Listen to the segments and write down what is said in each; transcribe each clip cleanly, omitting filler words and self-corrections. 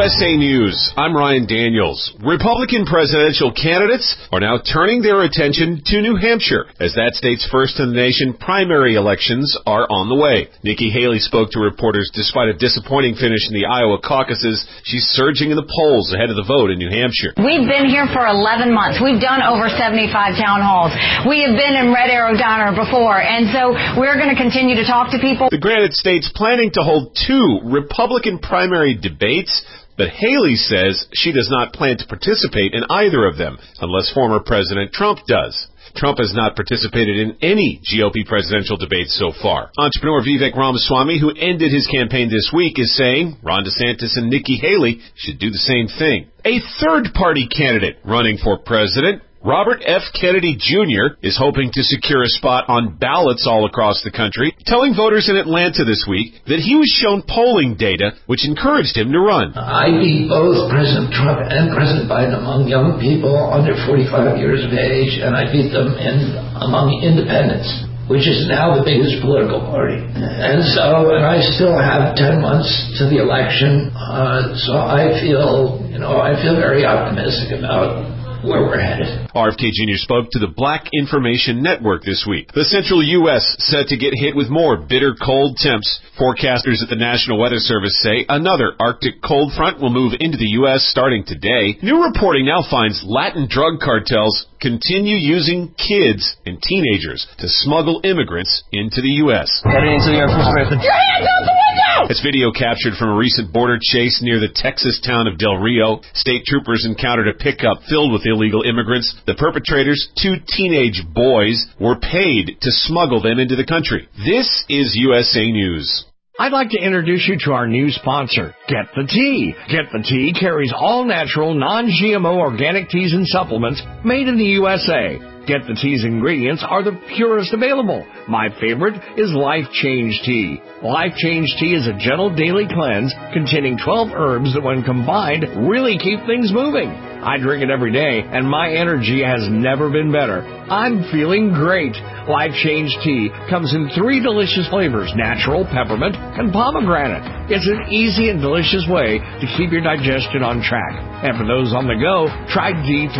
USA News, I'm Ryan Daniels. Republican presidential candidates are now turning their attention to New Hampshire, as that state's first-in-the-nation primary elections are on the way. Nikki Haley spoke to reporters despite a disappointing finish in the Iowa caucuses. She's surging in the polls ahead of the vote in New Hampshire. We've been here for 11 months. We've done over 75 town halls. We have been in Red Arrow Diner before, and so we're going to continue to talk to people. The Granite State's planning to hold 2 Republican primary debates, but Haley says she does not plan to participate in either of them unless former President Trump does. Trump has not participated in any GOP presidential debates so far. Entrepreneur Vivek Ramaswamy, who ended his campaign this week, is saying Ron DeSantis and Nikki Haley should do the same thing. A third-party candidate running for president, Robert F. Kennedy Jr., is hoping to secure a spot on ballots all across the country, telling voters in Atlanta this week that he was shown polling data which encouraged him to run. I beat both President Trump and President Biden among young people under 45 years of age, and I beat them among independents, which is now the biggest political party. And I still have 10 months to the election, so I feel very optimistic about where we're headed. RFK Jr. spoke to the Black Information Network this week. The central U.S. set to get hit with more bitter cold temps. Forecasters at the National Weather Service say another Arctic cold front will move into the U.S. starting today. New reporting now finds Latin drug cartels continue using kids and teenagers to smuggle immigrants into the U.S. Heading into the Air Force Base. Your hands out the window! It's video captured from a recent border chase near the Texas town of Del Rio. State troopers encountered a pickup filled with illegal immigrants. The perpetrators, 2 teenage boys, were paid to smuggle them into the country. This is USA News. I'd like to introduce you to our new sponsor, Get the Tea. Get the Tea carries all natural, non-GMO organic teas and supplements made in the USA. Get the Tea's ingredients are the purest available. My favorite is Life Change Tea. Life Change Tea is a gentle daily cleanse containing 12 herbs that when combined really keep things moving. I drink it every day and my energy has never been better. I'm feeling great. Life Change Tea comes in 3 delicious flavors, natural, peppermint, and pomegranate. It's an easy and delicious way to keep your digestion on track. And for those on the go, try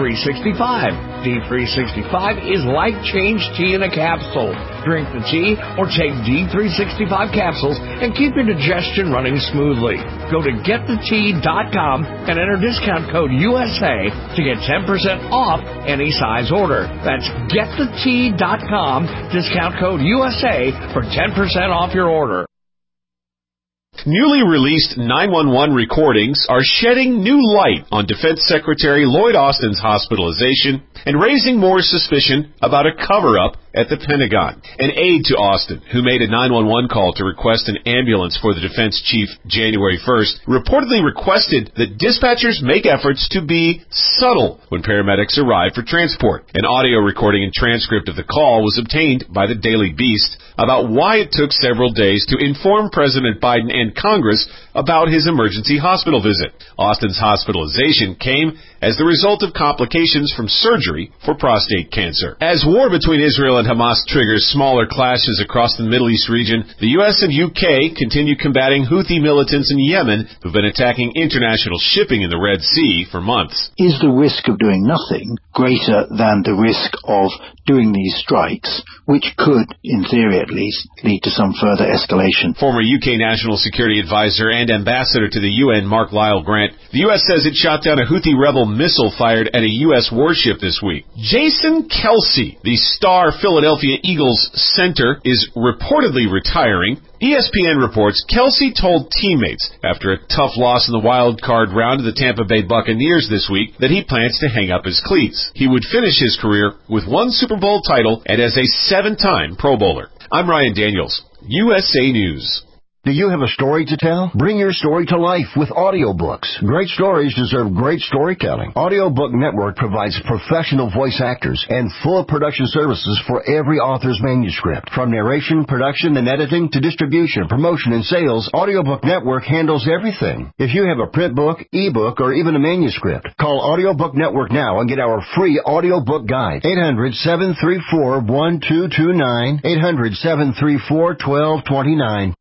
D365. D365 is Life Change Tea in a capsule. Drink the tea or take D365 capsules and keep your digestion running smoothly. Go to getthetea.com and enter discount code USA to get 10% off any size order. That's getthetea.com, discount code USA for 10% off your order. Newly released 911 recordings are shedding new light on Defense Secretary Lloyd Austin's hospitalization and raising more suspicion about a cover-up at the Pentagon. An aide to Austin, who made a 911 call to request an ambulance for the defense chief January 1st, reportedly requested that dispatchers make efforts to be subtle when paramedics arrive for transport. An audio recording and transcript of the call was obtained by the Daily Beast about why it took several days to inform President Biden and Congress about his emergency hospital visit. Austin's hospitalization came as the result of complications from surgery for prostate cancer. As war between Israel and Hamas triggers smaller clashes across the Middle East region, the U.S. and UK continue combating Houthi militants in Yemen who've been attacking international shipping in the Red Sea for months. Is the risk of doing nothing greater than the risk of doing these strikes, which could, in theory at least, lead to some further escalation? Former UK National Security Advisor and Ambassador to the UN, Mark Lyle Grant, the U.S. says it shot down a Houthi rebel missile fired at a U.S. warship this week. Jason Kelce, the star Philadelphia Eagles center, is reportedly retiring. ESPN reports Kelce told teammates after a tough loss in the wild card round of the Tampa Bay Buccaneers this week that he plans to hang up his cleats. He would finish his career with 1 Super Bowl title and as a 7-time Pro Bowler. I'm Ryan Daniels, USA News. Do you have a story to tell? Bring your story to life with audiobooks. Great stories deserve great storytelling. Audiobook Network provides professional voice actors and full production services for every author's manuscript. From narration, production, and editing to distribution, promotion, and sales, Audiobook Network handles everything. If you have a print book, ebook, or even a manuscript, call Audiobook Network now and get our free audiobook guide. 800-734-1229. 800-734-1229.